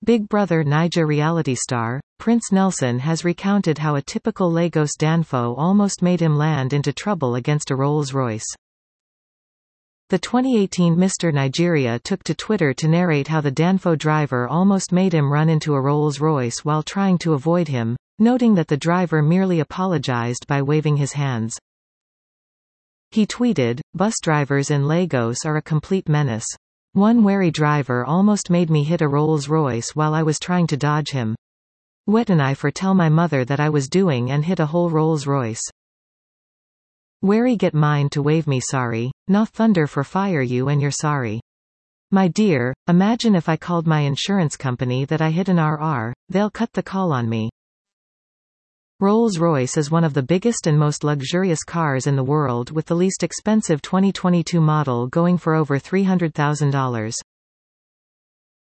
Big Brother Naija reality star, Prince Nelson has recounted how a typical Lagos Danfo almost made him land into trouble against a Rolls-Royce. The 2018 Mr. Nigeria took to Twitter to narrate how the Danfo driver almost made him run into a Rolls-Royce while trying to avoid him, noting that the driver merely apologized by waving his hands. He tweeted, "Bus drivers in Lagos are a complete menace. One wary driver almost made me hit a Rolls-Royce while I was trying to dodge him. Wetin I for tell my mother that I was doing and hit a whole Rolls-Royce. Wary get mine to wave me sorry, nah thunder for fire you and you're sorry. My dear, imagine if I called my insurance company that I hit an RR, they'll cut the call on me." Rolls-Royce is one of the biggest and most luxurious cars in the world, with the least expensive 2022 model going for over $300,000.